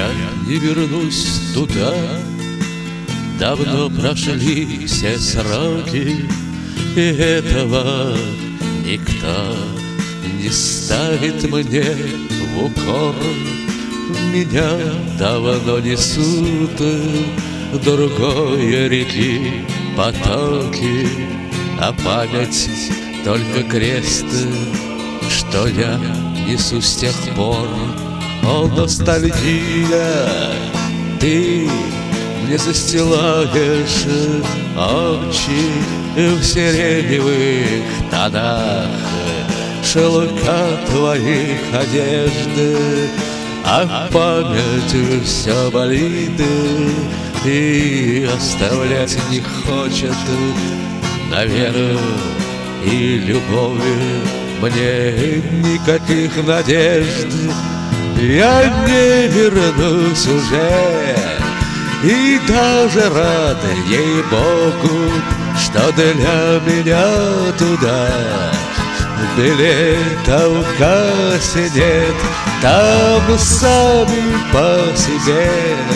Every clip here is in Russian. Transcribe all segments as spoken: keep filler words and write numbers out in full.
Я не вернусь туда, давно прошли все сроки, и этого никто не ставит мне в укор. Меня давно несут другой реки потоки, а память только крест, что я несу с тех пор. О, ностальгия, ты мне застилаешь очи в сиреневых тонах, шелка твоих одежды, а память все болит и оставлять не хочет. На веру и любовь мне никаких надежд. Я не вернусь уже, и даже рад, ей-богу, что для меня туда билета в кассе нет. Там сами по себе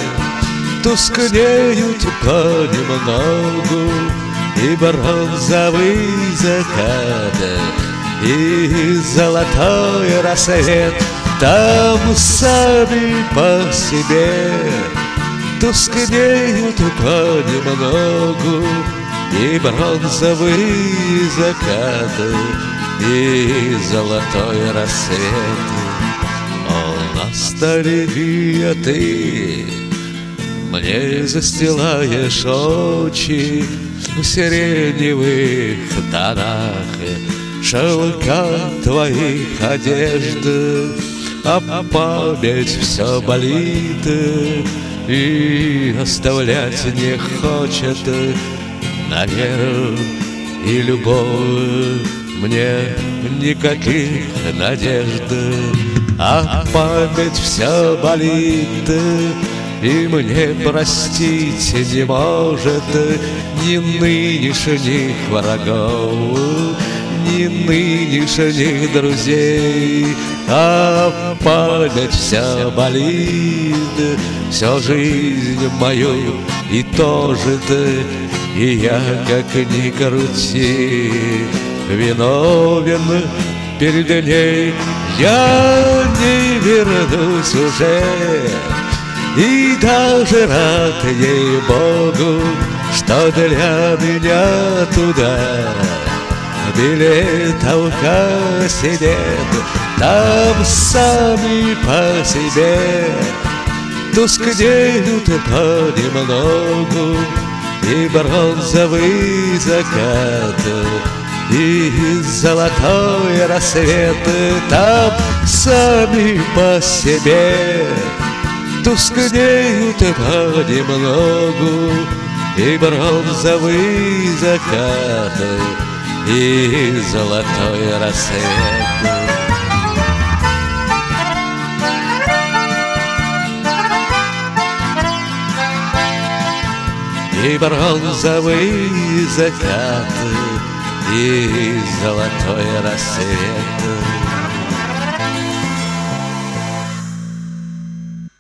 тускнеют понемногу и бронзовый закат, и золотой рассвет. Там сами по себе тускнеют понемногу и бронзовый закат, и золотой рассвет. О, ностальгия, ты мне застилаешь очи в сиреневых тонах, шелка твоих одежд, а память все болит и оставлять не хочет. На веру и любовь мне никаких надежд, а память все болит и мне простить не может ни нынешних врагов, ни нынешних друзей. А память вся болит, всю жизнь мою и тожит, и я, как ни крути, виновен перед ней. Я не вернусь уже, и даже рад, ей-богу, что для меня туда билета в кассе нет. Там сами по себе тускнеют понемногу и бронзовый закат, и золотой рассвет. Там сами по себе тускнеют понемногу и бронзовый закат, и золотой рассвет. И бронзовый закат, и золотой рассвет.